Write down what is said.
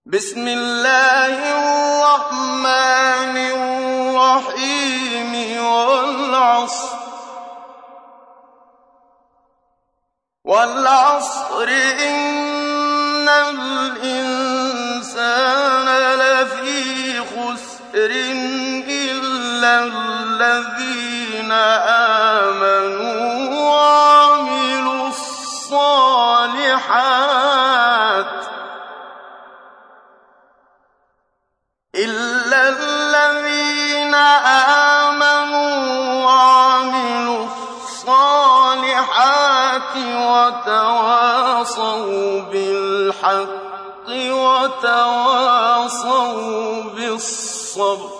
بسم الله الرحمن الرحيم والعصر إن الإنسان لفي خسر إلا الذين آمنوا وعملوا الصالحات وتواصوا بالحق وتواصوا بالصبر.